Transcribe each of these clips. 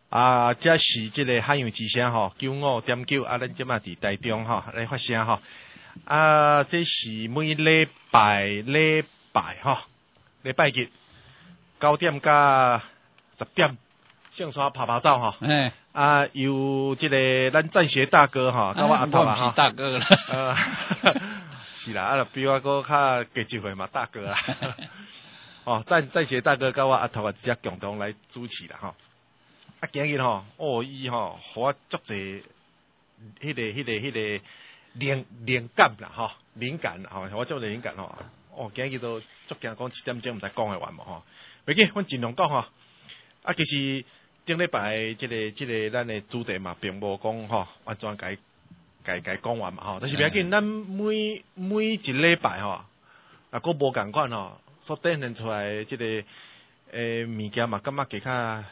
这是这个海洋之声吼95.9咱即马伫台中吼来发声吼。这是每礼拜吼，礼拜日9点到10点，上山跑跑走吼。由这个咱战学大哥吼，甲我阿头啊哈。大哥啦。 是啦，比我搁较加一岁嘛，大哥啦。哦，战学大哥甲我阿头啊，直接共同来主持啦吼。今日吼，伊吼，互我足侪迄个灵感啦吼，灵感吼，我足侪灵感吼。今日都足惊讲7点钟毋知讲会完无吼。袂记，阮尽量讲吼。其实顶礼拜即个咱的主题嘛，并无讲吼，完全该讲完嘛吼。但是袂紧，咱每一礼拜吼，佫无共款吼，所展现出来即个物件嘛，感觉加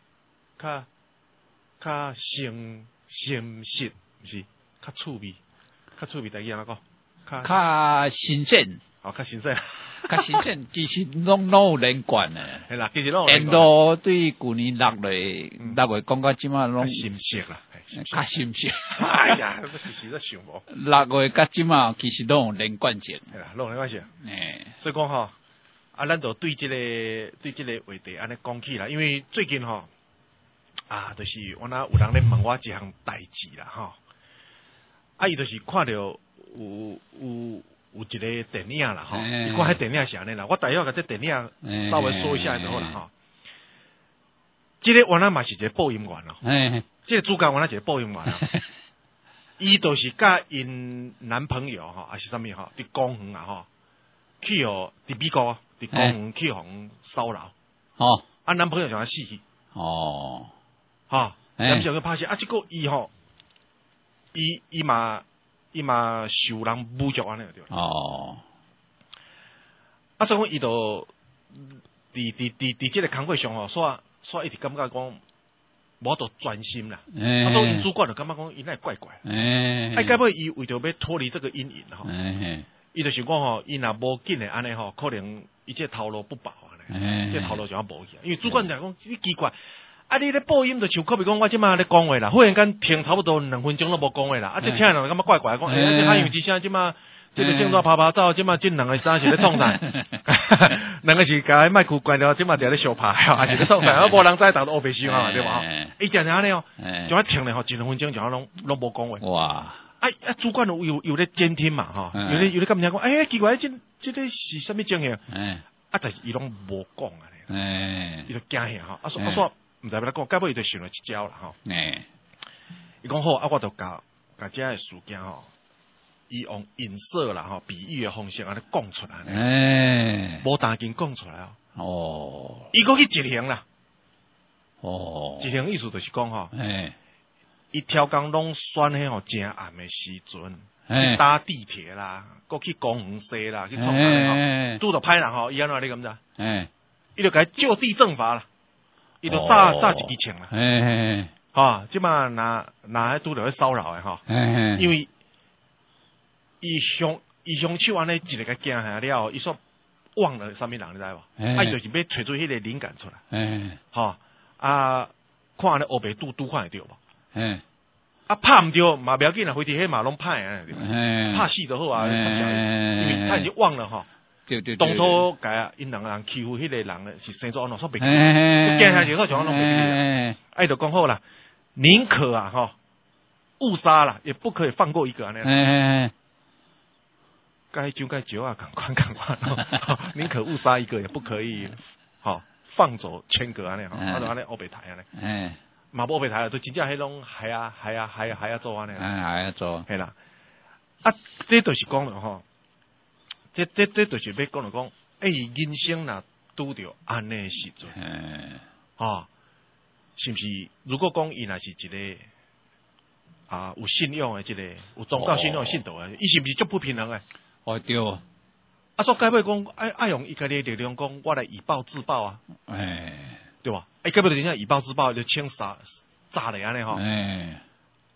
较诚实，毋是较趣味，大家安怎讲？ 较新鲜， 较新鲜。 较新鲜，其实拢有连贯诶。 系啦，其实拢有连贯。 路对旧年6月讲到即马拢新鲜啦， 较新鲜。 哎呀，其實都想無。 6月甲即馬其實都有連貫性。 係啦，都有連貫性。所以講吼，咱就對即個話題安尼講起啦，因為最近吼就是我那有人咧問我一項代志啦吼，伊就是看到有一個電影啦吼，伊看迄電影是安尼啦，我大約甲這電影稍微說一下就好啦吼。即個原來嘛是一個播音員咯，即個主角原來是一個播音員咯，伊就是甲因男朋友吼，還是啥物吼，佇公園啊吼，去互佇美國佇公園去互騷擾，哦，男朋友就想死去，哦，吼，男朋友去拍戲，即個伊吼，伊嘛受人侮辱安尼對，哦，所以講伊就佇即個工作上吼，所以一直感覺講無度專心啦。所以因主管就感覺講伊那怪怪。該尾伊為着要脫離這個陰影吼，伊就想講吼，伊若無緊誒安尼吼，可能伊這頭路不保安尼，這頭路就要無去。因為主管就講你奇怪，你咧播音就像可比講我即馬咧講話啦，忽然間停差不多2分鐘都無講話啦，這聽人感覺怪怪，講這海洋之聲即馬。即個正在跑跑走，即馬這兩個衫是咧創啥？兩個是甲麥克關了，即馬佇咧相拍，還是咧創啥？無人知道到烏白想啊，對吧？伊定定安尼哦，就喺停咧吼，1分鐘就攏無講話。哇！主管有咧監聽嘛吼，有咧咁樣講，奇怪，這個是啥物情形？但是伊攏無講啊，伊就驚嚇吼，說毋知要講，該尾伊就想了一招啦吼。伊講好，我就甲這個事件吼。伊用影射啦吼，比喻嘅方式安尼講出來，無單經講出來哦。伊講去執行啦，執行意思就是講吼，伊超工攏選迄吼正暗嘅時陣，搭地鐵啦，閣去公園踅啦，去創啥吼，拄到歹人吼，伊安怎你感覺？伊就甲伊就地正法啦，伊就炸一支槍啦，吼，即馬若喺拄到去騷擾嘅吼，因為。伊凶手安尼一個個驚下了，伊說忘了啥物人，你知無？伊就是要找出迄個靈感出來，吼看安尼烏白拄看會着無？拍毋着嘛，袂要緊啦，飛佇迄嘛攏歹啊，拍死就好啊，因為他已經忘了吼，當初甲因兩個人欺負迄個人是生做安怎，煞袂記，驚下時煞像攏袂記，就講好啦，寧可啊吼誤殺啦，也不可以放過一個安尼。該就該救啊，趕快，寧可誤殺一個，也不可以，放走1000個安尼，安尼烏白台安尼，嘛烏白台都真正迄種係啊做安尼，係啊做，係啦，這就是講了吼，這就是要講了講，人生若拄着安尼時陣，是毋是？如果講伊若是一個有信仰的，一個有宗教信仰信徒的，伊是毋是足不平衡的？對，所該尾講愛用伊家己力量講，我來以暴制暴啊，對吧？該尾就真正以暴制暴，就槍炸嚟安尼吼，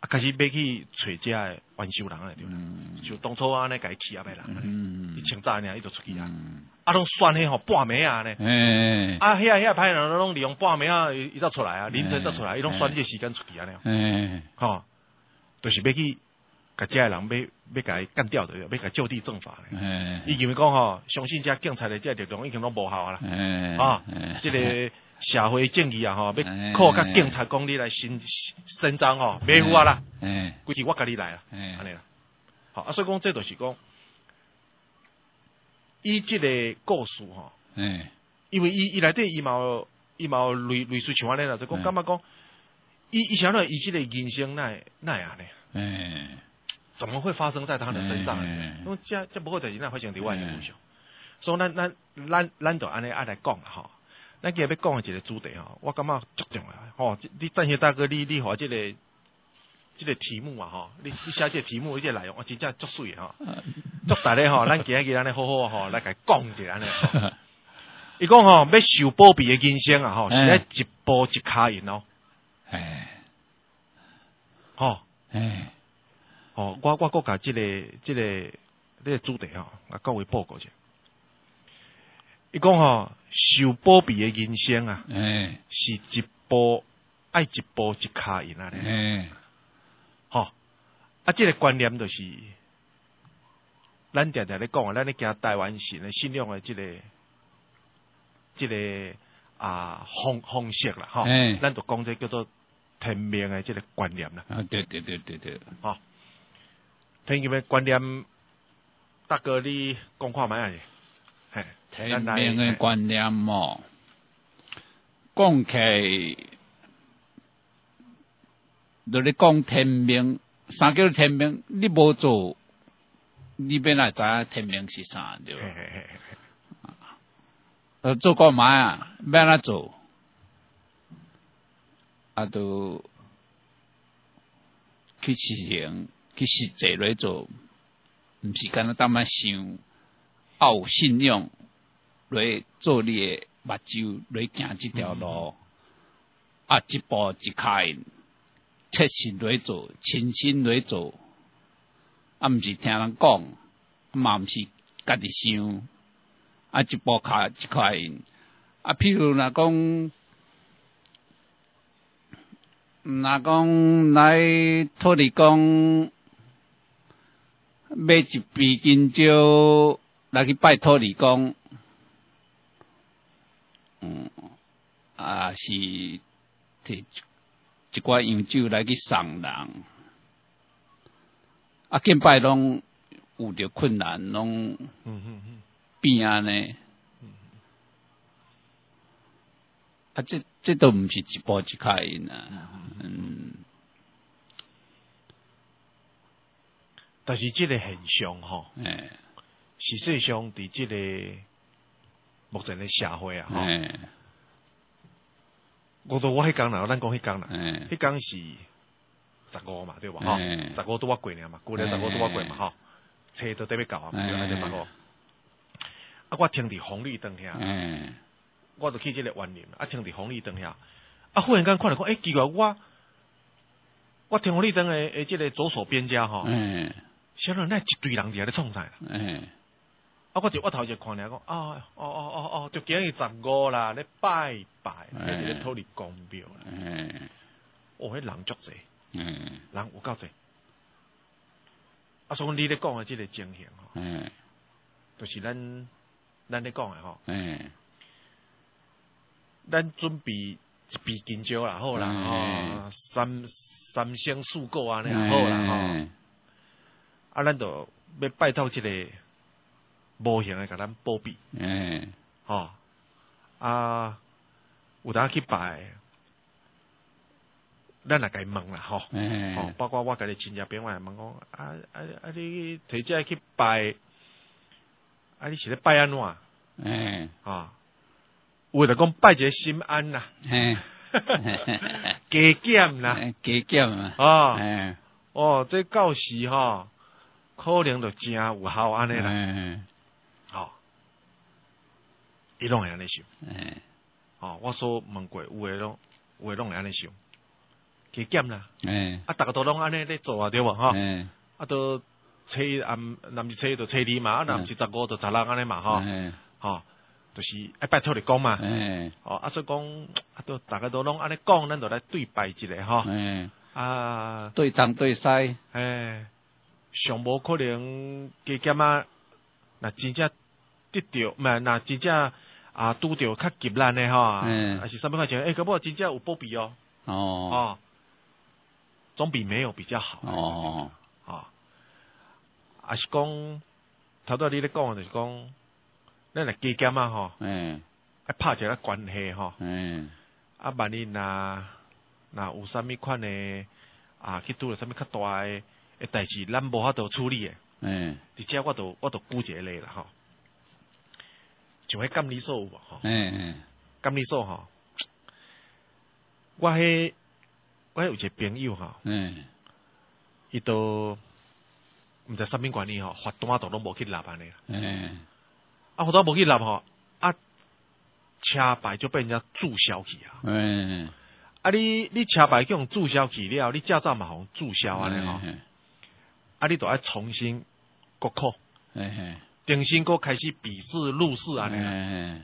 开始要去找遮个元首人诶对啦，就当初安尼甲伊起合诶人，伊清早尔伊就出去啊，拢选迄吼半暝啊呢，遐歹人拢利用半暝啊，伊才出来啊，凌晨才出来，伊拢选迄个时间出去安尼，吼，就是要去甲遮个人要甲伊干掉的，要甲就地正法咧，伊认为讲吼，相信遮警察的遮力量已经拢无效啦，即个。社会正义啊，吼，要靠甲警察讲你来伸张吼，袂赴啊啦，规矩我甲你来啦，安尼啦，好所以讲这就是讲，伊即个故事吼，因为伊内底伊嘛有类似像安尼啦，就讲感觉讲，伊想到伊即个人生那样呢，怎么会发生在他的身上呢？因为这不过代志，那发生伫我身上，所以咱就安尼爱来讲啦，吼。咱今日要讲的一个主题吼，我感觉足重要吼。你赞谢大哥，你和这个题目啊吼，你写这个题目，这个内容，真正足水吼。祝大家吼，咱今日安尼好好吼，来甲讲一下安尼。伊讲吼，要受保庇的人生啊吼，是咧一步一脚印哦。吼，我国甲这个主题吼，各位报告者。伊讲吼，受保庇的人生啊，是一步一脚印啊咧，吼，这个观念就是咱常常咧讲啊，咱咧行台湾神的信仰的这个方式啦，吼，咱就讲这叫做天命的这个观念啦。 对， 吼，天命的观念，大哥你讲看卖啊？ 天命的观念哦，讲起来，就咧讲天命，啥叫天命？你无做，你要哪知影天命是啥对吧？做干嘛啊？要哪做？就去实行，去实际来做，毋是干那当啊想。有信用来做你的目睭来行这条路，一步一脚印，切实来做，亲身来做，毋是听人讲，嘛毋是家己想，一步一脚印，譬如若讲来土地公买一杯金蕉。来去拜土地公，是摕一罐洋酒来去送人，敬拜拢有着困难，拢变啊呢，这都毋是一步一脚印啊， 但是这个现象吼。实际上，伫这个目前的社会啊，我迄天啦，咱讲迄天啦，迄天是15嘛，对吧？哈，15拄我过年嘛，过年15拄我过嘛，哈，车都得要到啊，对啊，就15。我停伫红绿灯遐，我就去这个园林，停伫红绿灯遐，忽然间看到讲，奇怪，我停红绿灯的这个左手边家吼，小人那一堆人伫遐咧创啥啦？我头一看咧讲，就今日15啦，咧拜拜，迄一个土地公庙啦。迄人足济，人有够济。所以你咧讲的这个情形吼，就是咱咧讲的吼，咱准备一杯金蕉啦，好啦，三星四果安尼好啦，吼，咱就要拜托这个。无形的，甲咱保庇，有当去拜，咱来甲伊问啦，吼，包括我甲你亲戚朋友问讲，你摕这去拜，你是咧拜安怎？有的讲拜一个心安啦，加减啦，这到时吼，可能就真有效安尼啦。伊拢会安尼想，我所问过，有诶拢会安尼想， 加减啦。 啊， 大家都拢安尼咧做啊，对无吼？啊，都初暗，若毋是初就初二嘛，啊，若毋是15就16安尼嘛，吼，吼，就是爱拜托你讲嘛，哦，啊，所以讲，啊，都大家都拢安尼讲，咱就来对拜一下吼，啊， 对东对西， 上无可能加减啊，若真正得着，毋係，若真正啊拄着較急難的吼，還是啥物款情，搞不好真正有保庇哦，哦，總比沒有比較好，哦，啊是講頭拄你咧講就是講，咱來加減啊吼，愛拍一個關係吼，啊萬一若有啥物款的啊去拄着啥物較大的代志，咱無法度處理的，而且我都估一個例啦吼。像迄監理所有無吼？監理所吼，我有一個朋友吼，伊都毋知啥物原因吼，罰單都攏無去立安尼啦。啊，罰單無去立吼，啊，車牌就被人家註銷去啊。啊，你車牌叫人註銷去了，你駕照嘛互註銷安尼吼，啊，你都愛重新國考。重新個開始筆試、路試安尼，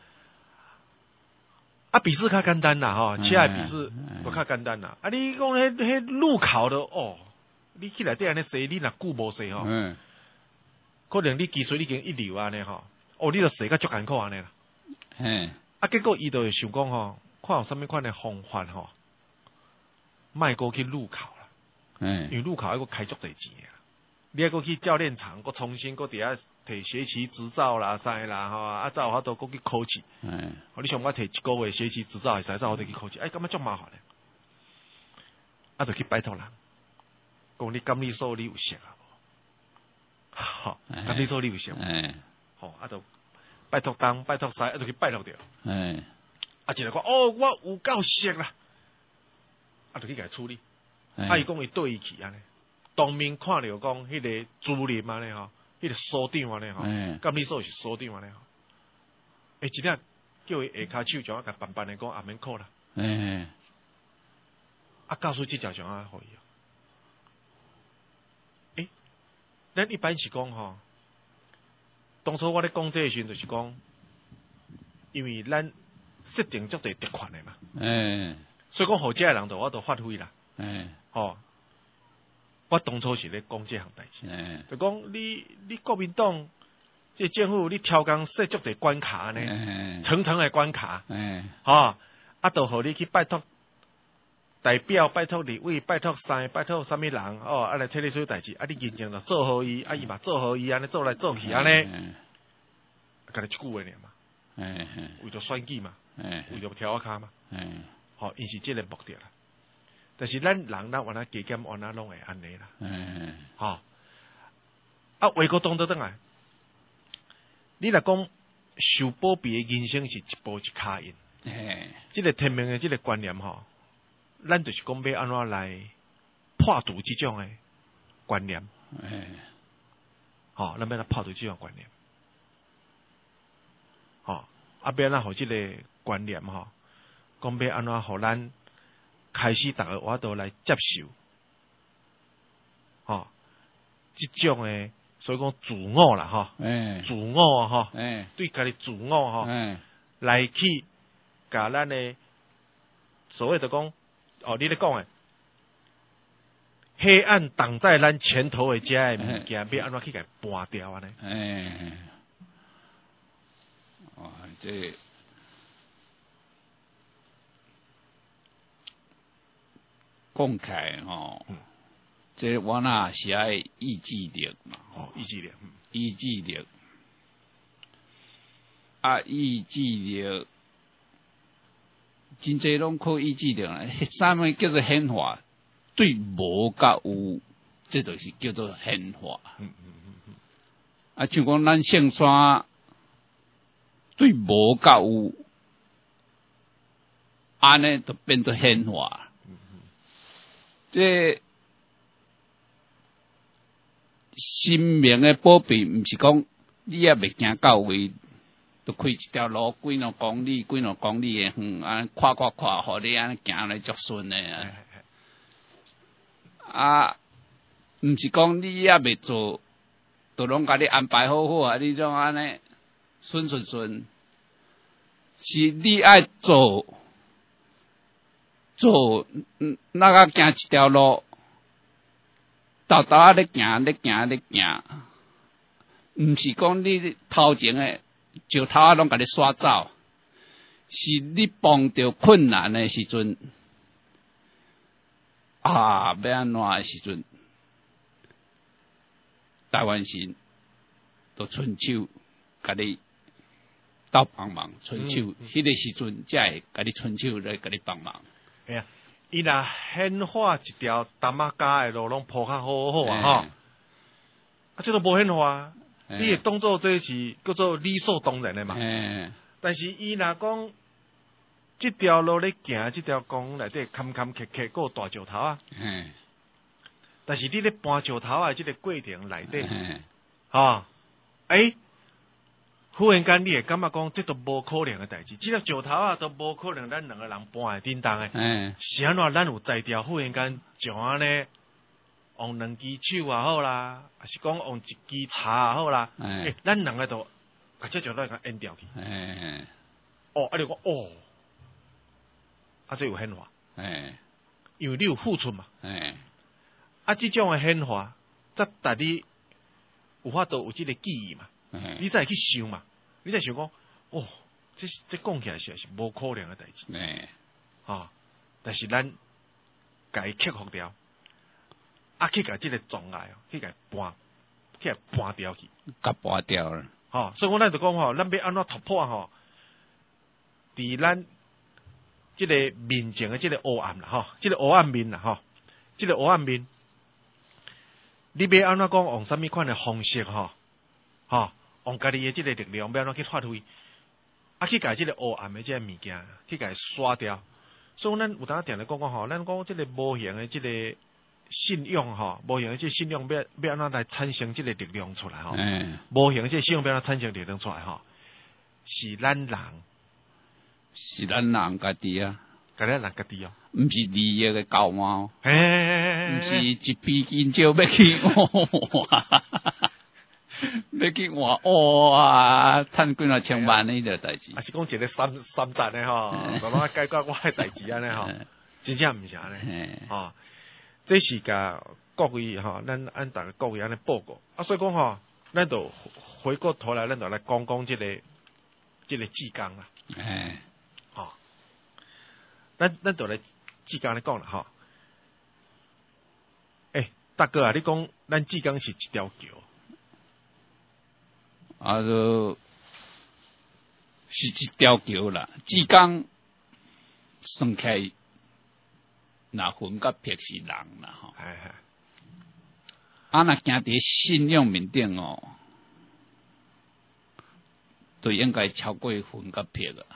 啊筆試較簡單啦吼，車的筆試都較簡單啦。啊你講迄路考的哦，你去內底安尼寫，你若久無寫吼，可能你技術已經一流安尼吼，哦你著寫較足艱苦安尼啦。啊結果伊就想講吼，看有啥物款的方法吼，莫過去路考啦，因為路考還佫開足濟錢啊。你還佫去教練場，佫重新佫佇遐摕學習執照啦、啥啦吼，啊，才有法度佫去考試。你想我摕一個月學習執照會使，才有法度去考試。感覺足麻煩咧。啊，就去拜託人，講你監理所你有熟啊無？吼，監理所你有熟？吼，啊，就拜託東拜託西，啊，就去拜託着。啊，一個講哦，我有夠熟啦，啊，就去甲伊處理。啊，伊講伊對伊去安尼。當面看到講迄個主任安尼吼，迄個所長安尼吼，監理所是所長安尼吼，真正叫伊下骹手掌啊，甲辦辦的講也免考啦。啊，教書即條掌啊，互伊。咱一般是講吼，當初我咧講這個時陣就是講，因為咱設定足儕特權的嘛，所以講互這個人就我都發揮啦，吼。我當初是咧講這項代志，就講你國民黨即政府你超工設足儕關卡呢，層層的關卡，啊，就互你去拜託代表、拜託立委、拜託啥、拜託啥物人，啊來替你做代志，啊你認真就做好伊，啊伊嘛做好伊，安尼做來做去安尼，干你一句話爾嘛，為咗選舉嘛，為咗挑卡嘛，好，因是這個目的啦。但是咱人咱原來加減原來攏會安尼啦，啊，話個當倒轉來，你若講受保庇的人生是一步一腳印，這個天命的這個觀念吼，咱就是講要安怎來破除這種的觀念，咱要來破除這種觀念，要安怎互這個觀念吼，講要安怎互咱開始大家我都來接受，這種的，所以講自我啦，自我對家己自我來去，甲咱的所謂的講，你咧講的黑暗擋在咱前頭的這個物件，要安怎去甲搬掉安尼？ 這講起來吼，這我那是愛意志力嘛， 意志力， 意志力，啊，意志力，真濟攏靠意志力啦。啥物叫做顯化？對無甲有，這就是叫做顯化。啊，像講咱聖山對無甲有，安尼就變做顯化。這生命的保庇，毋是講你也未行到位，就開一條路幾多公里的遠，安看，互你安尼行來足順的。 啊，毋是讲你也未做，都拢甲你安排好好啊！你种安尼顺，是你爱做，那个行一条路，豆豆啊咧行，毋是讲你头前诶石头啊拢甲你刷走，是你碰到困难诶时阵。要安怎的时阵，台湾神都伸手甲你斗帮忙，伸手，迄个时阵才会甲你伸手来甲你帮忙。 哎呀，伊若显化一条淡仔家的路，拢铺较好好啊，吼！啊，这都无显化，你会当做这是叫做理所当然的嘛。但是伊若讲，这条路咧行，这条公内底坎坎坷坷，还有大石头啊。但是你咧搬石头啊，这个过程内底，忽然间你会感觉讲，这都无可能的代志。这个石头啊，都无可能咱两个人搬会叮当的。是安怎？咱有才调，忽然间像安尼，用两支手也好啦，还是讲用一支叉也好啦。咱两个都把这石头给淹掉去。你讲这有显化，因为你有付出嘛，这种的显化，则带你有法度有这个记忆嘛，你才会去想嘛，你才想讲，这讲起来是无可能的代志，但是咱甲伊克服掉，去甲这个障碍，去甲搬掉去， 甲搬掉了， 所以咱就讲咱要安怎突破伫咱这个面前的这个黑暗啦，这个黑暗面啦，这个黑暗面，你要安怎讲用什么款的方式用家己的这个力量要安怎去发挥，去甲这个黑暗的这个物件去甲刷掉。所以咱有当定咧讲咱讲这个无形的这个信仰无形的这个信仰要安怎来产生这个力量出来无形的这个信仰要安怎产生力量出来是咱人。 是咱人家己啊， 咱人家己毋是利益的交换，毋是一笔金招要去换趁几啊千万呢个代志， 是讲一个三站的就拢解决我的代志安尼真正毋是安尼这是甲各位咱按大家各位安尼报告所以讲咱就回过头来，咱就来讲这个志刚啦。咱就来志刚来讲啦，大哥啊，你讲咱志刚是一条桥， 是一条桥啦。志刚算起来，若分甲撇是人啦，若行伫信仰面顶都应该超过分甲撇啊。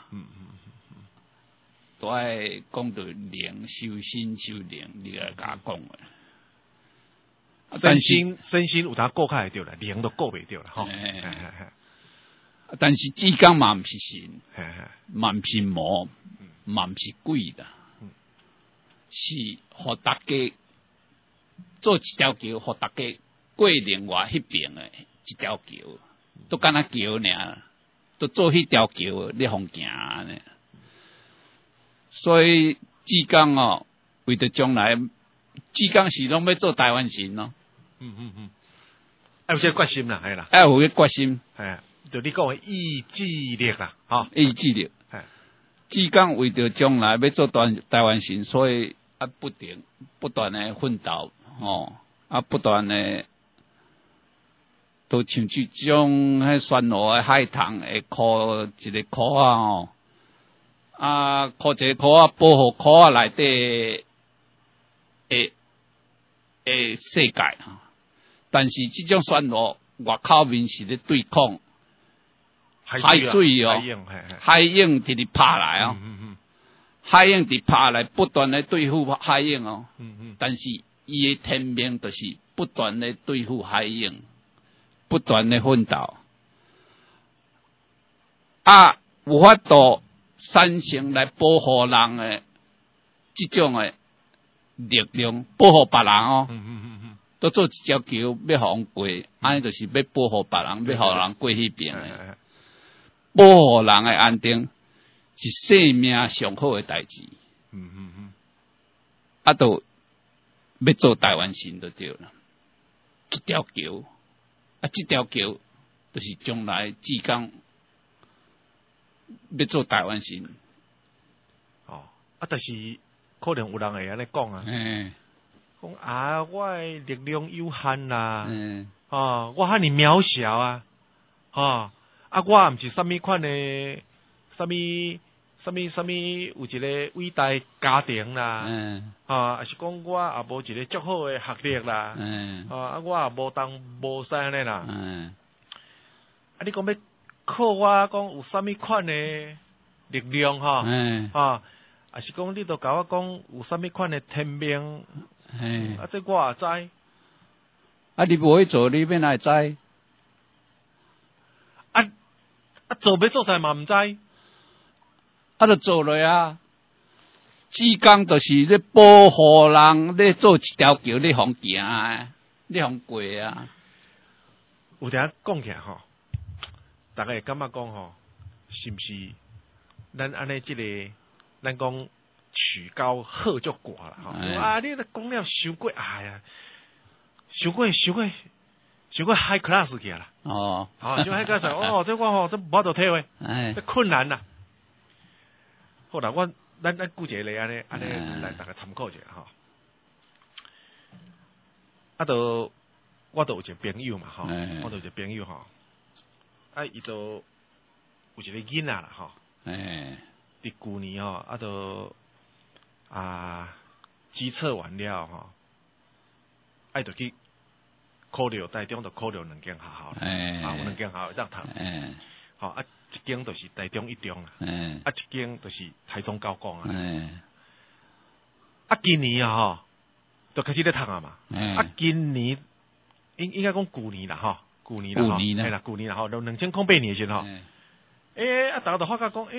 都爱讲到灵修心修灵，你来甲我讲身心有当顾较会着啦，灵都顾袂着啦但是志刚嘛毋是神，嘛毋是魔，嘛毋是鬼啦，是互大家做一条桥，互大家过另外迄边的一条桥，都敢若桥尔，都做迄条桥，你互行呢。所以志刚为着将来，志刚是拢要做台湾神咯。 有些决心啦，系啦， 有个决心， 就你讲的意志力啦， 意志力。志刚为着将来要做台湾神，所以不断的奋斗，不断的都像这种迄酸路的海棠会箍一个箍箍一个箍保护箍内底诶世界但是这种酸路外口面是咧对抗海水海鹰直直拍来海鹰直拍来不断的对付海鹰但是伊的天命就是不断的对付海鹰，不断的奋斗有法度产生来保护人的这种的力量保护别人哦。都做一条桥要互过，安尼就是要保护别人，要互人过迄边诶。保护人诶安定是生命上好诶代志。啊，都要做台湾神就对了。一条桥，啊，这条桥就是将来志刚要做台湾神。 哦，啊，但是可能有人会安尼讲啊。讲啊，我的力量有限啦，我和你渺小啊，啊，我毋是啥物款的，啥物有一个伟大家庭啦，也是讲我也无一个足好的学历啦，我也无使安尼啦，你讲要靠我讲有啥物款的力量也是讲你都甲我讲有啥物款的天命。这我也知。 你无去做，你免来知。 做要做才嘛毋知。 就做落啊。志刚就是咧保护人，咧做一条桥，咧互行诶，咧互过啊。 有阵讲起来大家会感觉讲是毋是？咱安尼咱讲。曲高和足寡啦，你讲了伤过呀，伤过 high class 去啦，伤 high class， 这我这无法度体会，这困难啦。好啦，咱举一个例安尼来大家参考一下我都有一个朋友嘛我都有一个朋友伊都有一个囡仔啦伫旧年都。机测完了就去考虑台中，就考虑两间学校有两间学校会当读，一间就是台中一中啦，一间就是台中高工今年就开始咧读嘛，今年应该讲旧年啦旧年啦旧年啦就2008年时大家都发觉讲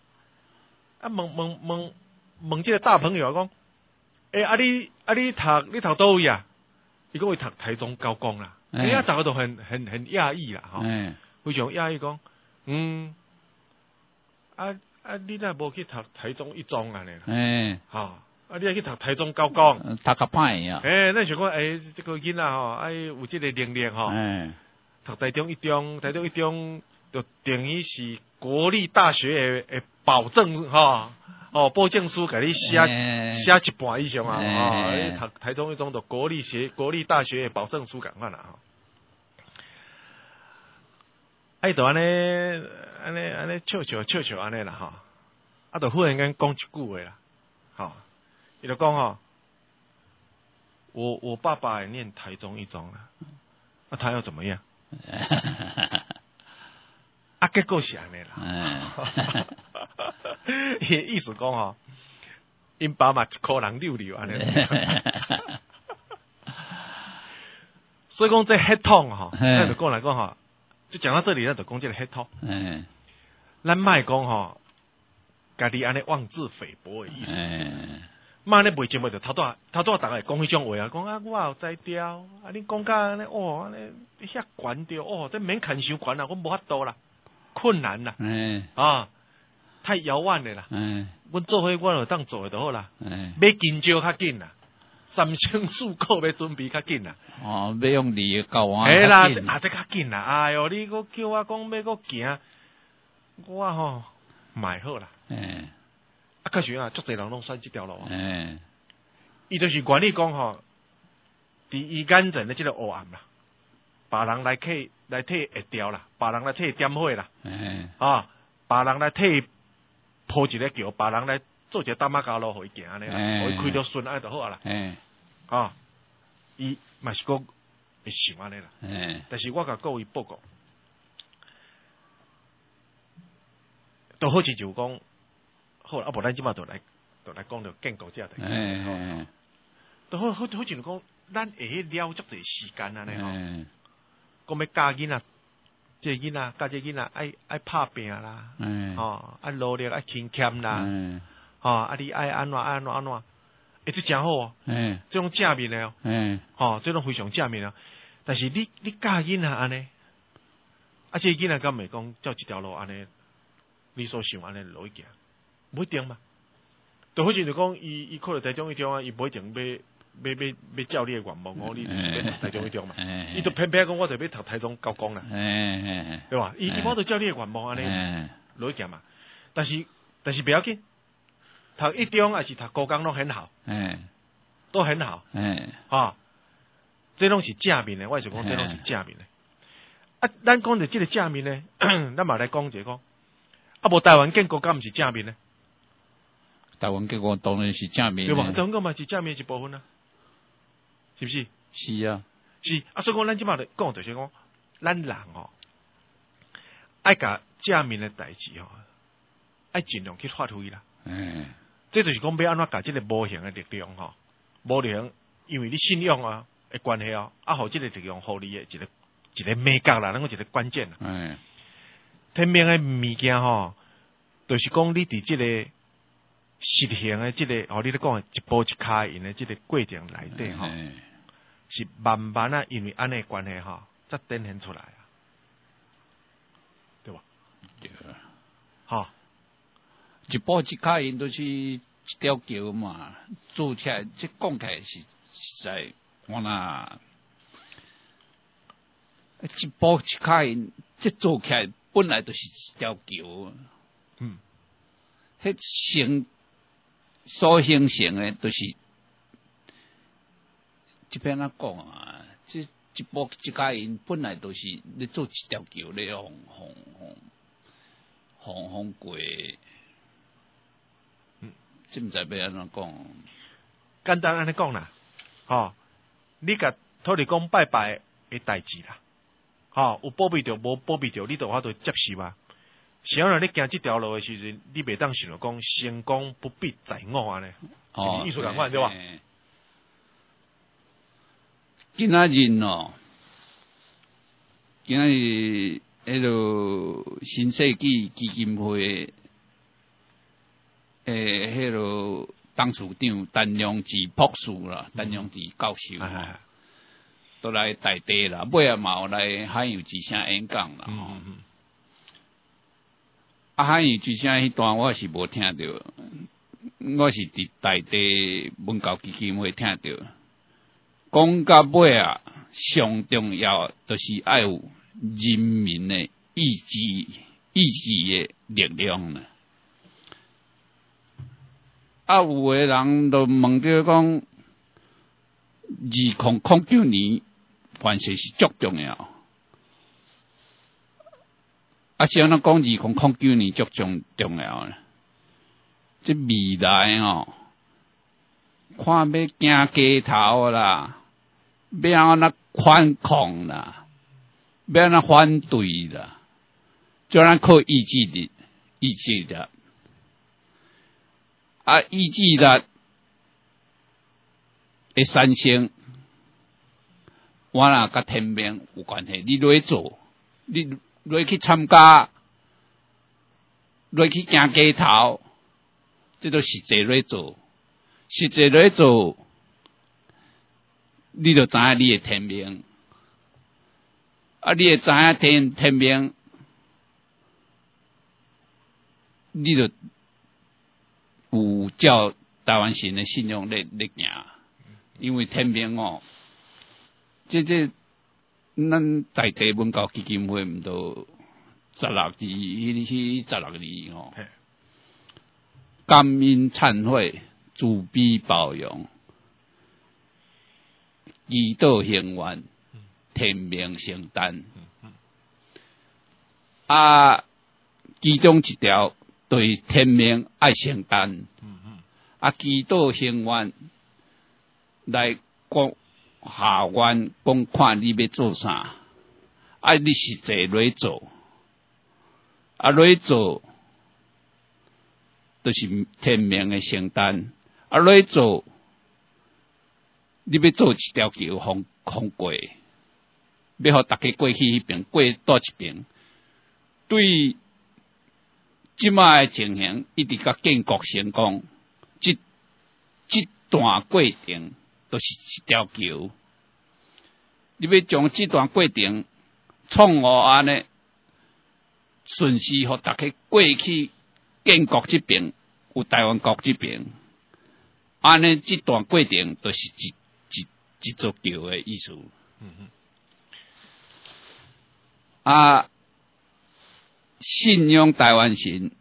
问这个大朋友讲，你读倒位啊？伊讲会读台中高工啦。大家都很讶异啦，非常讶异讲，你哪无去读台中一中啊？你还去读台中高工， 读较歹啊。 咱想讲，这个囡仔有这个能力读台中一中就等于是国立大学的保证保证书给你写一半以上读台中一中的国立大学的保证书共款啦就安尼笑安尼啦就忽然间讲一句话啦伊就讲我爸爸也念台中一中啦他要怎么样结果是安尼啦意思讲因爸嘛一箍人溜安尼所以讲这血统咱就讲来讲就讲到这里咱就讲这个血统咱莫讲家己安尼妄自菲薄的意思莫咧袂节目就头拄大家讲迄种话讲我有才调你讲甲安尼安尼遐悬着这免牵伤悬啦我无法度啦困难啦太遥远的啦阮做伙我就当做的就好啦要紧招较紧啦3星4个要准备较紧啦要用力到啦这较紧啦哎哟你搁叫我讲要搁行我买好啦确实足侪人拢选这条路伊就是原理讲伫伊眼前的这个黑暗啦别人来替会调啦别人来替点火啦别人来替铺一个桥别人来做一个担仔架路互伊行安尼啦互伊开着顺安就好啦伊嘛是讲会想安尼啦但是我甲各位报告都好似就讲好啦无咱即马就来讲着建构这代志都好像就讲咱会去了足侪时间安尼讲要教囡仔这囡仔教这囡仔爱拍拼啦爱努力爱勤俭啦你爱安怎这真好哦，这种正面的哦，这种非常正面啊。但是你教囡仔安尼，啊，这囡仔敢袂讲照一条路安尼，你所想安尼路去行，不一定嘛。就好像就讲，伊考了台中一中啊，伊不一定要照你的愿望哦，你要读台中一中嘛，伊就偏偏讲我就要读台中高工啦，对吧？伊无就照你的愿望安尼路去行嘛。但是不要紧，读一中还是读高工都很好，都很好，这拢是正面的，我是讲这拢是正面的。啊，咱讲着这个正面呢，咱嘛来讲一个，啊，无台湾建国敢毋是正面呢？ 台湾建国当然是正面， 对吧？台湾嘛是正面一部分啊，是不是？ 是啊， 是啊，所以讲咱即马来讲就是讲，咱人哦，爱甲正面的代志哦，爱尽量去发挥啦。这就是讲要安怎甲这个无形的力量吼，无形，因为你信仰啊的关系啊，互这个力量互你的一个美角啦，咱讲一个关键啦。天命的物件吼，就是讲你伫这个实行的这个，你咧讲的一步一脚印的这个过程内底吼，是慢慢啊，因为安尼关系吼，才展现出来啊，对吧？ 对。 吼， 一步一脚印都是一条桥嘛，做起来这讲起来是实在我那一步一脚印，这做起来本来就是一条桥。迄所形成的都是，这边怎讲啊？这一步一脚印本来都是咧做一条桥咧，红过。这毋知要安怎讲？ 简单安尼讲啦，你甲土地公拜拜的代志啦，有保庇着无保庇着，你都法度接受啊。想让你行这条路的时阵，你袂当想着讲成功不必在我安尼，是不是意思共款对吧？ 今仔日哦，今仔日迄个新世纪基金会迄个董事长陈良基博士啦，陈良基教授都来台地啦，尾仔嘛有来海洋之声演讲啦。海洋之声迄段我是无听到，我是伫台地文教基金会听到。讲到尾啊，上重要就是要有人民的意志的力量啦。有个人就问着讲，2009年凡事是足重要。是安怎讲2009年足重要呢？这未来看要行街头啦，要安怎反抗啦，要安怎反对啦，就咱靠意志力。意志力的产生，我若甲天命有关系，你落去做，你落去参加，落去行街头，这都实际落做，实际落做，你就知影你的天命，你会知影天命，你就有照台湾神的信仰咧行，因为天命这咱台地文教基金会毋都16字，迄16字感恩忏悔，慈悲包容，祈禱行願，天命承擔。其中一條對天命愛承擔。祈禱行願來講下願，講看你要做啥，你實際來做，來做。就是天命的承擔，來做，你要做一條橋，通過，要互大家過去迄邊，過倒一邊。對即擺的情形，一直甲建國成功，即段过程都是一条桥，你要将这段过程创好安尼，顺势互大家过去建国这边，有台湾国这边，安尼这段过程都是一座桥的意思。信仰台湾神，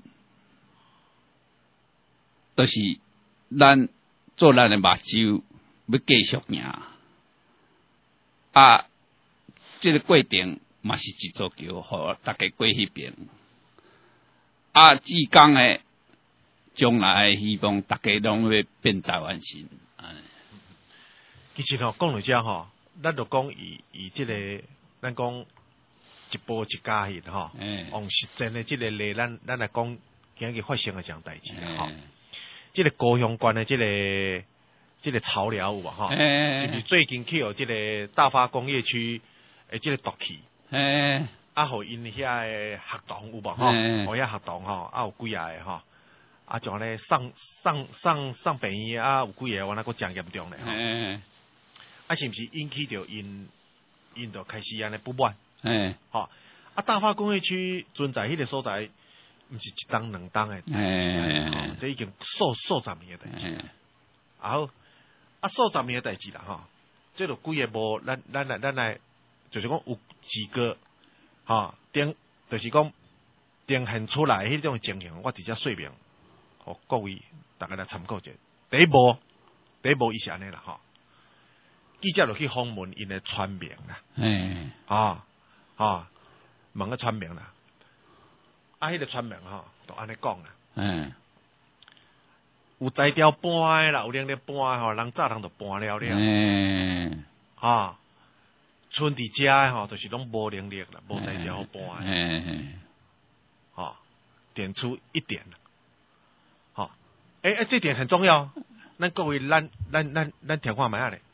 就是咱做咱的目睭，要继续行。这个过程嘛是一座桥，互大家过迄边。志刚的将来希望大家拢要变台湾神。 其实吼，讲到这吼，咱就讲以这个，咱讲一步一家去吼，用实践的这个例，咱来讲今日发生的这样代志吼。这个高雄县的这个草寮有无吼？是不是最近去有这个大发工业区的这个毒气？互因遐的学童有无吼？互遐学童吼，有几个吼？像咧上病院有几个，我那个真严重咧吼。是不是引起着因就开始安尼不满？吼，大发工业区存在迄个所在，毋是一档两档的代志，这已经数十年的代志。好，数十年的代志啦吼，这就几个无咱来，就是讲有几个吼，就是讲呈现出来迄种情形，我直接说明，互各位大家来参考者。第一步伊是安尼啦吼。记者就去访问因的村民啦，问个村民啦，迄个村民吼，就安尼讲啦，有在调搬的啦，有另咧搬吼，人早人就搬了，村伫遮的吼，就是拢无能力啦，无在调好搬，点出一点啦，这点很重要，咱各位咱听看卖咧。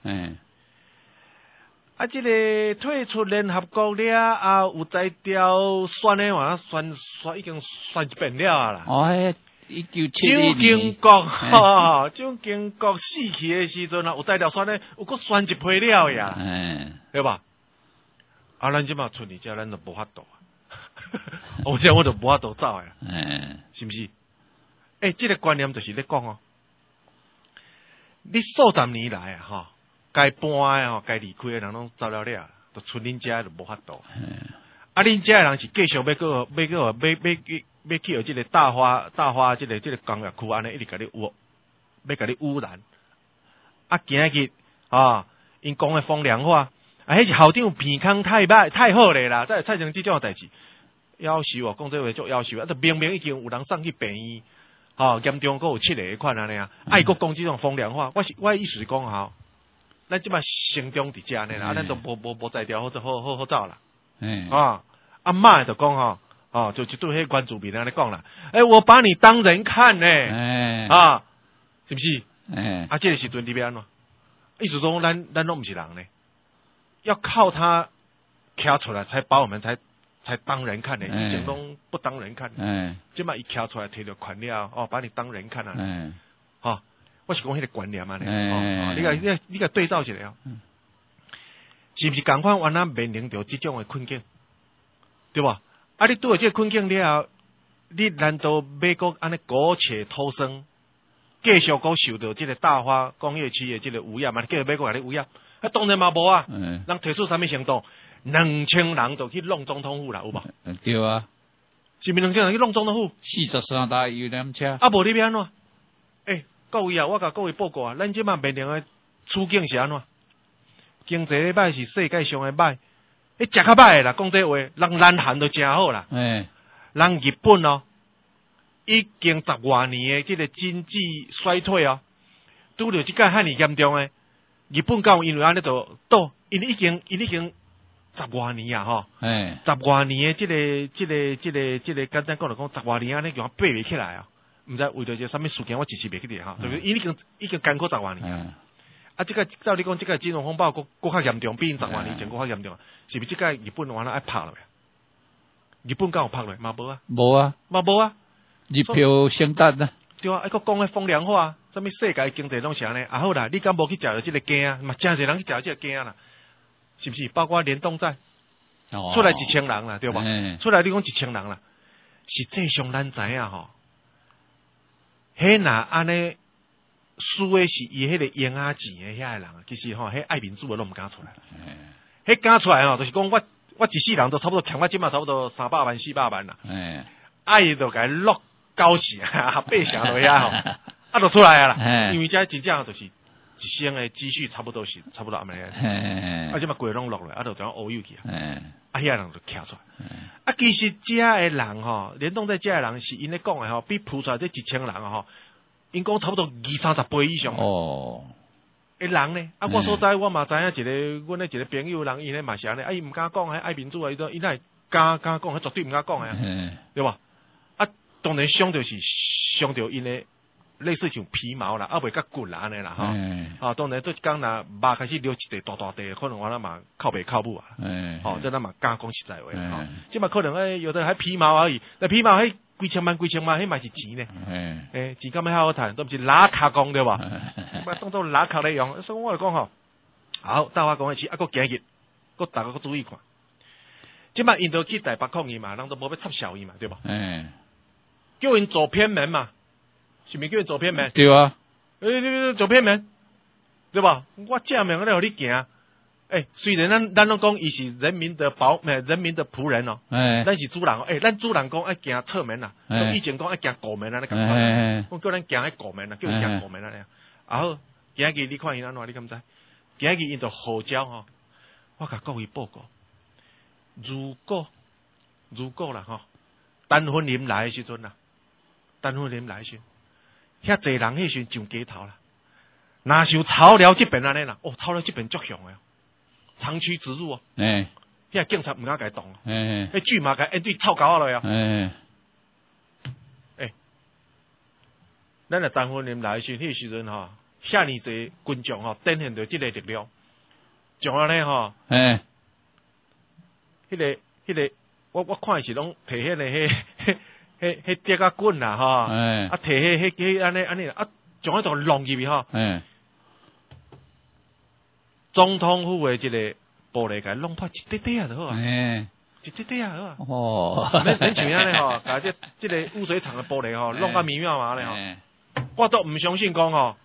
这个退出联合国了有在调选的话，选已经选一遍了啦。蒋经国蒋经国死去的时阵有在调选的，有搁选一批了呀，对吧？咱即马村里遮咱就无法度我就无法度走呀，是不是？这个观念就是咧讲你数十年来该搬的该离开的人拢走了，就村恁遮就无法度。恁遮的人是继续要去这个大花这个工业区安尼一直甲你污染。今日因讲的风凉话，迄是校长鼻腔太好咧啦，才会产生这种代志。夭寿讲这话足夭寿，明明已经有人送去病院，严重阁有7个款安尼伊阁讲这种风凉话，我意思是讲咱即摆成中伫遮呢啦，咱都无在调好走啦。妈就讲就一对迄原住民安尼讲啦，我把你当人看呢，是不是？这个时阵你要安怎？意思说咱拢毋是人呢，要靠他徛出来才把我们才当人看呢，以前拢不当人看。即摆伊徛出来摕着权了，把你当人看啊。我是讲迄个观念你甲对照一下是不是同款？原来面临着这种的困境，对吧？你拄着这个困境了后，你难道要搁安尼苟且偷生，继续搁受到这个大花工业区的这个污染嘛？继续要搁甲你污染？当然嘛无啊！人提出啥物行动？2000人就去弄总统府啦，有无？ 对啊， 是毋是2000人去弄总统府 ？43台游览车。 无你要安怎？各位我甲各位报告咱即摆面临的处境是安怎？经济歹是世界上的歹，食较歹啦，讲这话，人南韩都真好啦。人日本已经10多年的这个经济衰退拄着即个遐尼严重的，日本敢有因为安尼就倒？因已经10多年10多年的这个简单讲就讲10多年安尼叫爬袂起来毋知为着这啥物事件，我一时袂记得就是已经艰苦10多年。这个照你讲，这个金融风暴更较严重，比因10多年前更较严重，是不是？这个日本完了爱拍了日本敢有拍落嘛无啊？ 无啊， 嘛无啊。 日票升值啊。 对啊，还佫讲迄风凉话， 什么世界经济拢是安尼，啊好啦，你敢无去食着即个鸡啊？嘛，真侪人去食着即个鸡啊啦，是不是？包括联动债，出来1000人啦，对吧？出来你讲1000人啦，实际上咱知影吼，迄若安尼输诶是伊迄个婴仔钱诶遐个人，其实吼，迄爱民主诶拢毋敢出来。迄敢出来吼，就是讲我一世人都差不多欠我即嘛差不多300万400万啦。爱就甲落90成8成落遐吼。啊，就出来啊啦，因为这真正就是一生的积蓄差不多安尼个，啊，即嘛贵拢落来，啊，就怎样乌有去啊，啊，遐人就徛出来，啊，其实遮的人吼，联动在遮的人是因咧讲的吼，比扑出来这1000人啊吼，因讲差不多20-30倍以上哦，的人呢，啊，我所在我嘛知影一个，阮的一个朋友人，伊咧嘛是安尼，啊，伊毋敢讲，迄爱民主啊，伊哪会敢讲，迄绝对毋敢讲的啊，对吧？啊，当然伤着是伤着因的。类似像皮毛啦，啊袂甲骨啦安尼啦吼，啊当然都讲若肉开始流一地大大地，可能我咱嘛靠北靠母啊，这咱嘛敢讲实在话吼，即嘛可能有的还皮毛而已，那皮毛迄几千万，迄嘛是钱呢，钱敢要好赚，都毋是拉卡讲对吧？嘛当做拉卡来用，所以我就讲吼，好，大话讲一次，啊，今日，大家搁注意看，即嘛因都去台北抗议嘛，人都无要插小伊嘛，对吧？叫因走偏门嘛。是咪叫走偏门？ 对啊， 走偏门，对吧？我正面咧互你行，虽然咱拢讲伊是人民的仆人哦，咱是主人哦，咱主人讲爱行侧门啦，以前讲爱行古门啊，你感觉？我叫咱行迄古门啦，叫伊行古门啦，啊好，今日你看因安怎？你敢知？今日因就号召吼，我甲各位报告，如果啦吼，陈芬霖来诶时阵啦，遐侪人迄时上街头啦，若是有草寮这边安尼啦，草寮这边足凶诶，长驱直入哦，遐警察毋敢甲伊动，迄巨马甲因对臭狗仔落啊，咱若陈芬霖来时，迄时阵吼，遐尼侪群众吼，展现着即个力量，像安尼吼，迄个，我看是拢摕迄个迄跌甲棍啦吼，啊摕迄安尼啊，将迄度弄入去吼，总统府的即个玻璃甲弄破一块啊就好啊，一块啊好啊，免像安尼吼，甲即个污水厂的玻璃吼弄甲密密麻麻咧吼，我都毋相信讲吼，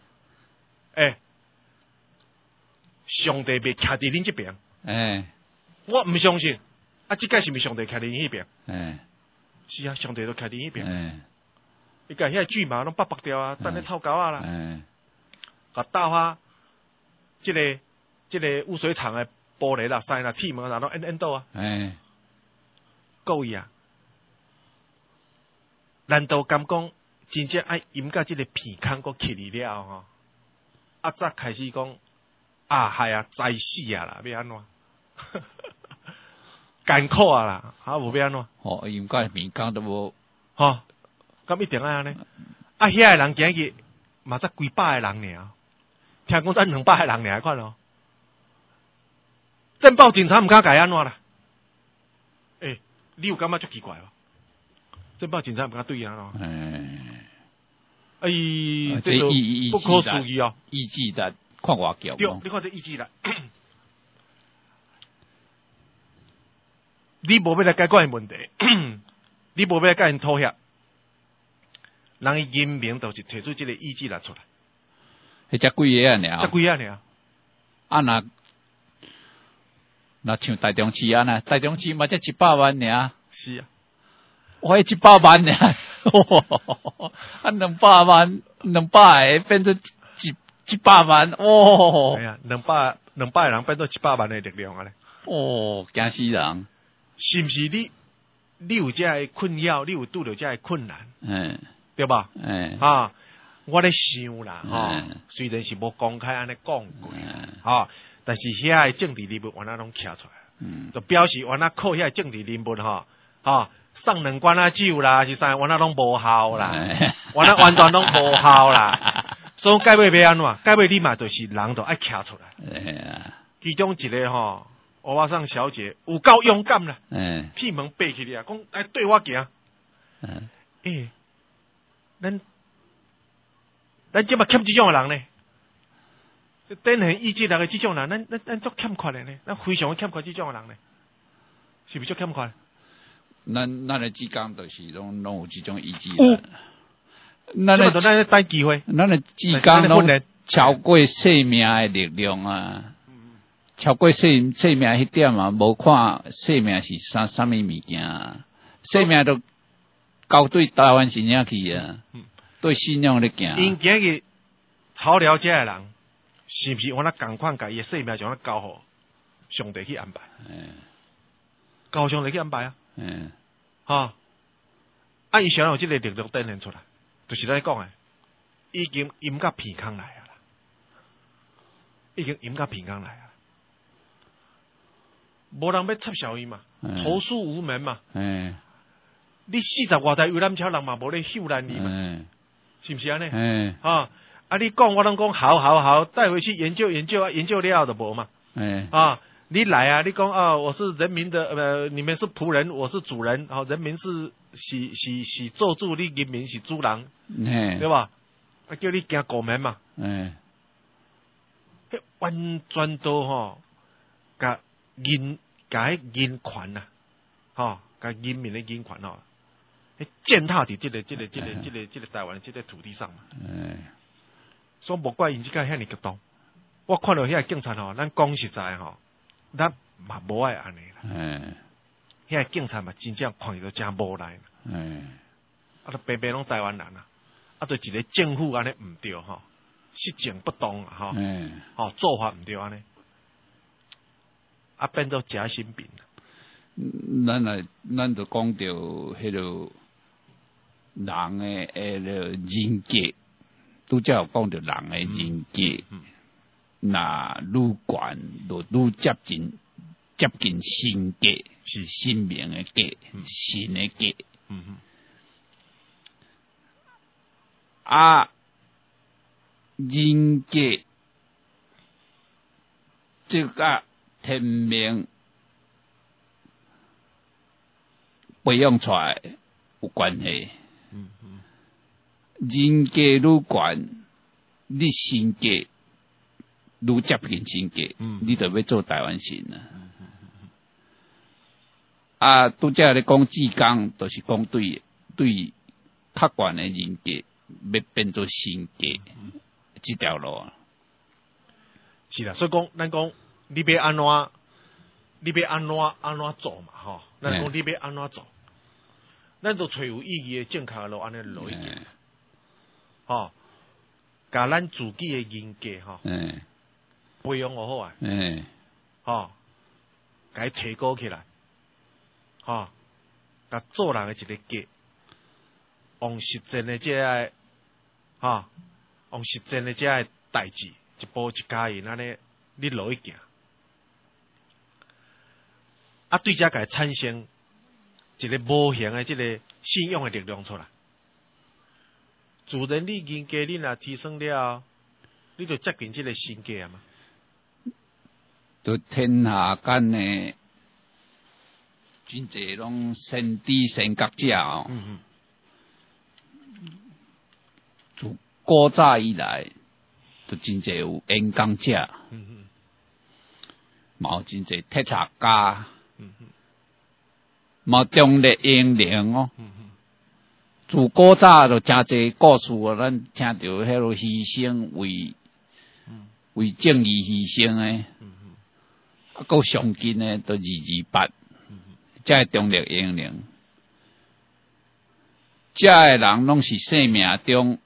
上帝袂徛伫恁这边，我毋相信，啊，即个是咪上帝徛伫恁迄边？是啊，上帝都徛伫迄边，伊甲遐巨马拢拔掉啊，等咧臭狗仔啦，甲大花，即个污水厂的玻璃啦、塞啦、铁门啦，拢end到啊，故意啊，难道敢讲真正爱饮甲即个片坑搁起嚟了吼？啊，则开始讲害啊，灾死啊啦，要安怎？艰苦啊啦，无要安怎？ 因甲面讲都无， 咁一定爱安尼。啊，遐个人今日嘛才几百个人尔，听讲才200个人尔，看咯。镇暴警察毋敢改安怎啦？你有感觉足奇怪无？镇暴警察毋敢对伊安怎？这个不可思议哦！ 意志力看外强。 对，你看这意志力。你无要来解决问题，你无要来甲因妥协，人伊人民就是提出这个意志力出来。 迄只几个啊？ 才几个尔？ 啊那像台中市啊呢？台中市嘛才100万尔。 是啊， 我迄100万尔，啊200万，200个变成100万， 哎呀，200个人变做100万的力量啊咧！ 惊死人！ 是毋是你有这个困扰，你有拄着这个困难，对吧？我咧想啦，虽然是无公开安尼讲过，但是遐个政治人物原来拢徛出来，就表示原来靠遐个政治人物送2罐仔酒啦，是啥？原来拢无效啦，原来完全拢无效啦。所以到尾要安怎？到尾你嘛就是人就爱徛出来。其中一个欧巴桑小姐有够勇敢啦，屁门爬起来，讲来对我行。 咱即嘛欠即种人呢？这典型意志力的即种人，咱足欠缺的呢，咱非常欠缺即种人呢，是不是足欠缺？ 咱的志工就是拢有即种意志力。咱咧等机会， 咱的志工拢超过生命的力量啊！超过生命迄点啊，无看生命是啥物物件啊？生命都交对台湾信仰去啊，对信仰咧行。 因今日超了解的人，是不是我那共款甲伊的生命将咱交互上帝去安排？交上帝去安排啊！哈，啊，伊想有即个力量展现出来，就是咱讲诶，已经阴甲鼻孔来啊啦，已经阴甲鼻孔来啊。无人要插小伊嘛，投诉无门嘛。你40外台游览车人嘛，无咧秀咱你嘛，是不是安尼？啊，你讲我拢讲好，带回去研究研究啊，研究了就无嘛。你来啊，你讲啊，我是人民的你们是仆人，我是主人，人民是做主，你人民是主人，对吧？叫你行国门嘛。完全都甲人权呐，甲人民的人权践踏伫这个台湾这个土地上嘛。所以无怪因即个遐尼激动。我看到遐警察咱讲实在咱嘛无爱安尼啦。遐警察嘛真正看伊都真无赖。都平平拢台湾人啊，对一个政府安尼毋对失政不当做法毋对安尼。变做假新兵。 咱就讲到迄个人的人格，拄则有讲到人的人格，那愈悬就愈接近神格，是生命的格，神的格。人格这个天命培养出来有关系。人格愈悬，你神格愈接近神格，你就要做台湾神啊！拄则咧讲志工，就是讲对较悬的人格要变做神格这条路。 是啦，所以讲咱讲。你要安怎做嘛？咱讲你要安怎做，咱就找有意义的正确的路，安尼路一点。甲咱自己的人格培养好啊。甲伊提高起来。甲做人的一个格，用实践的用实践的代志，一步一脚印安尼，你路一行。对遮甲产生一个无形的这个信用的力量出来。自然你人格你若提升了，你就接近这个神格啊嘛。 就天下间的真侪拢先知先觉者自古早以来，就真侪有演讲者，嘛有真侪铁查家。嘛中立英灵自古早就真侪故事咱听到迄落牺牲为正义牺牲诶，够上近诶，都228，这中立英灵，这诶人拢是生命中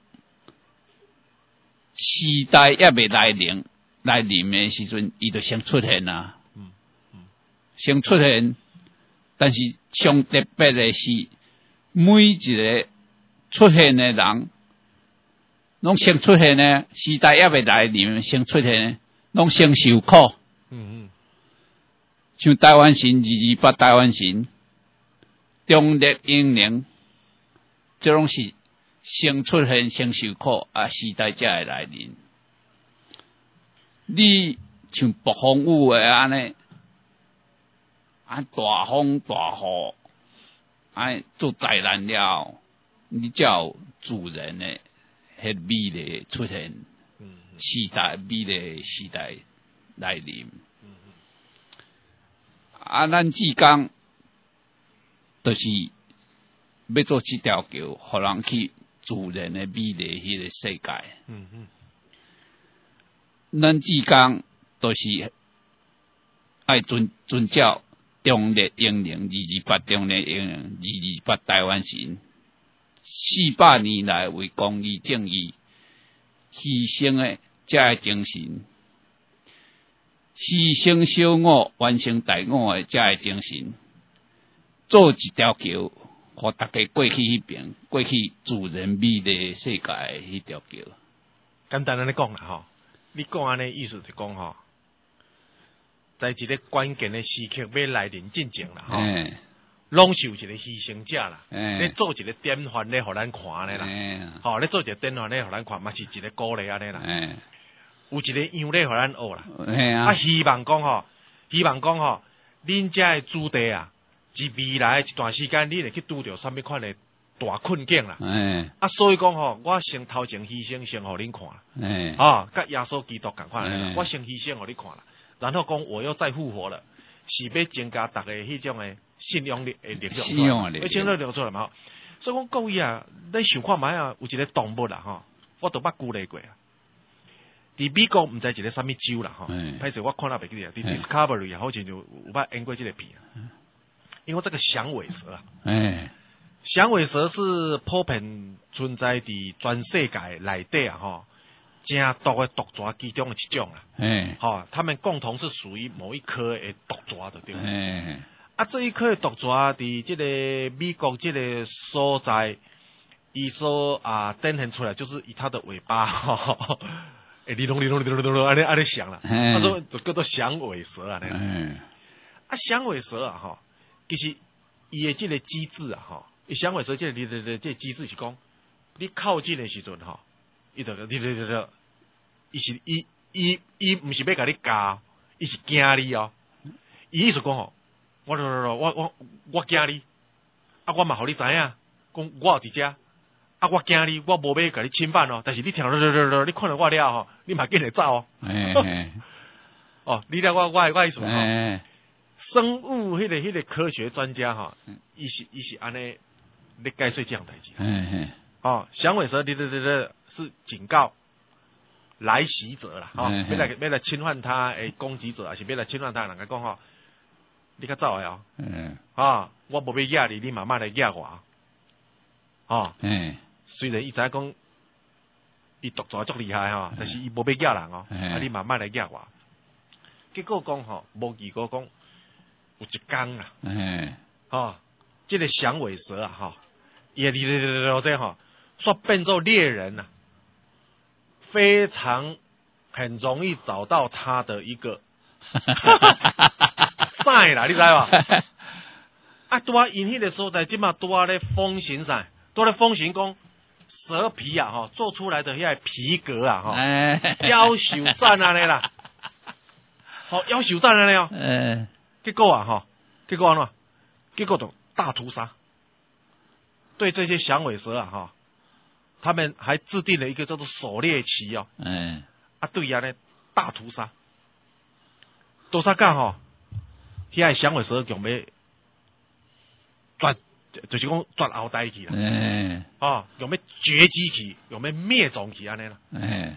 时代也未来临诶时阵，伊就先出现啊。先出现，但是上特别的是，每一个出现的人，拢先出现呢，时代也未来临先出现，拢先受苦。像台湾神228台湾神，中立英灵，这拢是先出现先受苦时代才会来临。你像暴风雨的安尼。大风大雨，做灾难了，你才有自然的迄美丽出现，时代美丽时代来临。咱志刚就是要做这条桥，互人去自然的美丽迄个世界。咱志刚就是爱遵照中烈英灵228中烈英灵228台湾神400年来为公义正义牺牲的这个精神，牺牲小我完成大我的这个精神，做一条桥，互大家过去迄边，过去自然美丽的世界的迄条桥。 简单安尼讲啦吼，你讲安尼意思就讲吼，在一个关键的时刻要来临进前啦吼，拢是有一个牺牲者啦，你做一个典范咧，互咱看安尼啦，吼，你做一个典范咧，互咱看，嘛是一个鼓励安尼啦，有一个样咧，互咱学啦，希望讲吼，恁遮的主题啊，是未来一段时间，你会去拄着什么款的大困境啦，所以讲吼，我先头前牺牲，先互恁看，甲耶稣基督共款啦，我先牺牲互你看啦。然后讲我又再复活了，是要增加大家迄种的信仰力量出来，要信仰力出来嘛。所以讲各位啊，你想看卖啊，有一个动物啦吼，我都捌鼓励过啊。伫美国毋知一个什么州啦吼，歹势我看了袂记得，伫 Discovery 好像就有捌演过这个片啊。因为这个响尾蛇啊，响尾蛇是普遍存在伫全世界内底啊吼。正毒的毒蛇其中的一种啦，他们共同是属于某一科的毒蛇的对吧？这一科的毒蛇伫这个美国这个所在，伊所展现出来就是以它的尾巴哩隆安尼响啦，他说就叫做响尾蛇啊，响尾蛇啊其实伊的这个机制啊响尾蛇这个机制是讲，你靠近的时阵伊毋是要甲你咬，伊是惊你哦。伊意思讲我惊你，我嘛互你知影，讲我有伫遮，我惊你，我无要甲你侵犯哦。但是你听你看到我了你嘛紧来走你了我意思生物迄个科学专家伊是安尼咧解说这样代志。响尾蛇是警告来袭者啦，要来侵犯他的攻击者，还是要来侵犯他人家讲你较走的我无要惹你，你慢慢来惹我虽然伊知影讲伊毒蛇足厉害但是伊无要惹人你慢慢来惹我。结果讲无结果讲有一天啊，这个响尾蛇也这说变做猎人啊，非常很容易找到他的一个赛啦，你知吧？拄啊因迄个所在，即马拄啊咧风行啥？拄咧风行讲蛇皮做出来的遐皮革夭寿赞安尼啦，夭寿赞安尼结果安怎？结果就大屠杀，对这些响尾蛇他们还制定了一个叫做狩猎期对呢大屠杀，屠杀到遐个响尾蛇强要绝，就是讲绝后代去啦，强要绝迹去，强要灭种去安尼啦。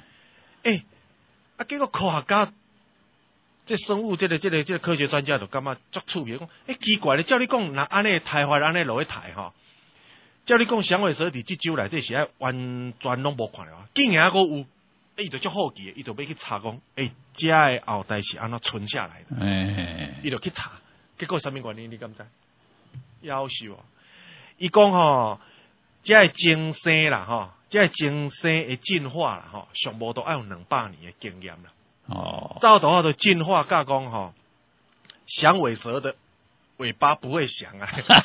结果科学家，这生物这个科学专家就感觉足趣味，讲奇怪咧，照你讲，那安尼台法安尼落去台照你讲，响尾蛇伫即州内底是爱完全拢无看了，竟然还有，伊就足好奇，伊就要去查讲，遮的后代是安怎存下来的，伊就去查，结果什么原因你敢知？夭寿伊讲遮的精生啦遮的精生的进化啦上无都要用200年的经验啦，照的话都进化甲讲响尾蛇的尾巴不会响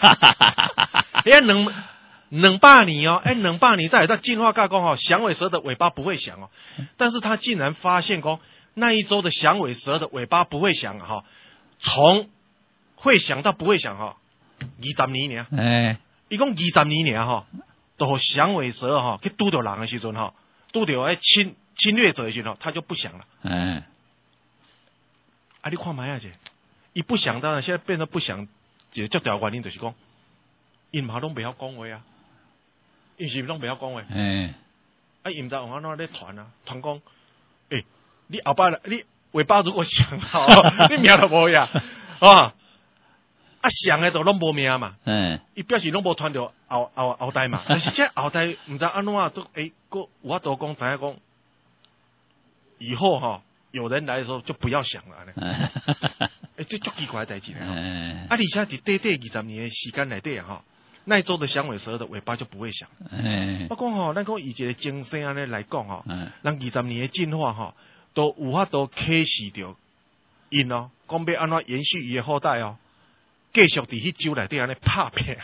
200年200年再来进化到讲响尾蛇的尾巴不会响但是他竟然发现讲那一周的响尾蛇的尾巴不会响从会响到不会响20年尔，伊讲20年尔都响尾蛇去拄到人的时阵拄到哎侵略者的时候，他就不想了。 哎， 啊，你看卖啊，姐，伊不想，当然现在变得不想，就最大原因就是讲，因嘛拢袂晓讲话啊，因是拢袂晓讲话。 哎， 啊，因唔知往安怎咧传啊，传讲，你后摆你尾巴如果想好，你命都无呀，啊，想的都拢无命嘛。伊表示拢无传到后代嘛，但是这后代唔知安怎都个有法度讲知影讲，以后有人来的时候就不要想了这足奇怪的代志咧。而且伫短20年的时间内底那一周的响尾蛇的尾巴就不会响。我讲咱讲以一个精神安尼来讲咱20年的进化都有法度启示着因讲要安怎延续伊的后代继续伫迄州内底安尼拍拼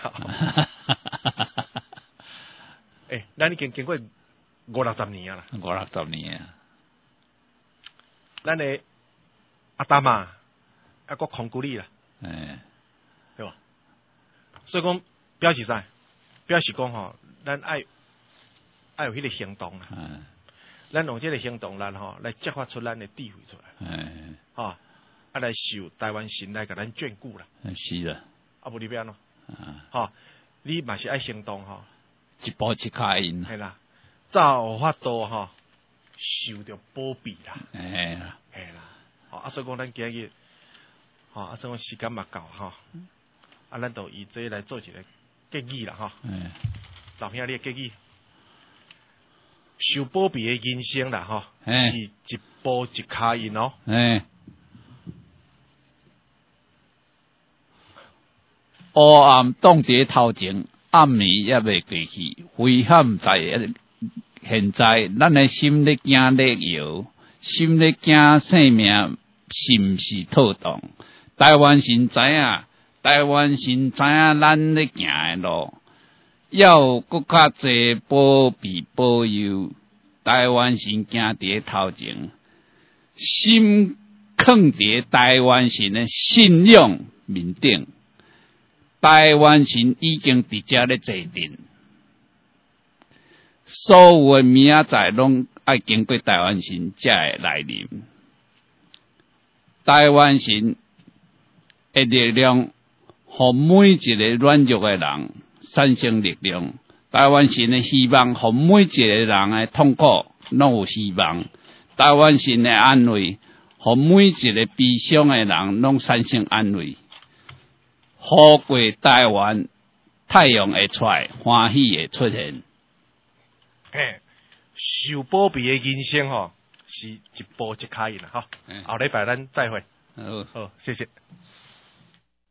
咱已经经过50-60年啊啦 ，50-60年啊。 咱的阿达嘛，个控制力啦，对吧？所以讲表示啥？表示讲咱爱有迄个行动啦。咱用这个行动力来激发出咱的智慧出来。来受台湾神来甲咱眷顾啦。 是啦。 无你要安怎？你嘛是爱行动一步一脚印。 系啦，才有法度受到保庇啦。 系啦。 所以讲咱今日所以讲时间嘛够咱就以这来做一个建议啦老兄，你的建议，受保庇的人生啦是一步一脚印黑暗挡伫头前，暗暝也未过去，危险在现在，咱的心咧惊咧摇，心咧惊生命是毋是套动？台湾神知影，台湾神知影咱咧行的路，要搁较济保庇保佑。台湾神行伫头前，心放伫台湾神的信仰面顶。台湾神已经伫遮咧坐定，所有的明仔载拢爱经过台湾神才会来临。台湾神的力量，互每一个软弱的人产生力量。台湾神的希望，互每一个人的痛苦拢有希望。台湾神的安慰，互每一个悲伤的人拢产生安慰。好过台湾，太阳会出来，欢喜会出现。 受保庇的人生是一步一脚印啦后礼拜咱再会。 好， 谢谢。